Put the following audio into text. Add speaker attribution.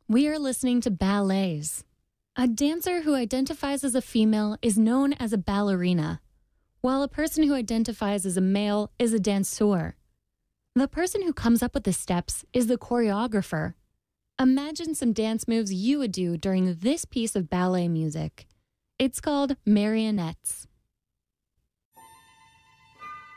Speaker 1: We are listening to ballets. A dancer who identifies as a female is known as a ballerina, while a person who identifies as a male is a danseur. The person who comes up with the steps is the choreographer. Imagine some dance moves you would do during this piece of ballet music. It's called marionettes.